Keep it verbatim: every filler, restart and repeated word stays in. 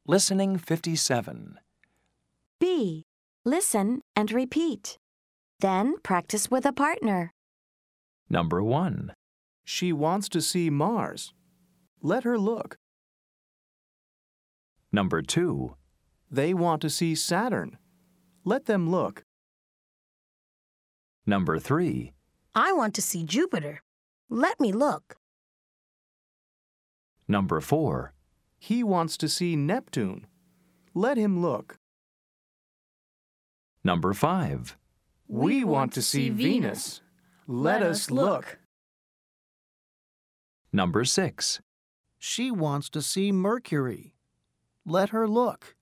Listening fifty-seven. B. Listen and repeat. Then practice with a partner. Number one. She wants to see Mars. Let her look. Number two. They want to see Saturn. Let them look. Number three. I want to see Jupiter. Let me look. Number four. He wants to see Neptune. Let him look. Number five. We want to see Venus. Let us look. Number six. She wants to see Mercury. Let her look.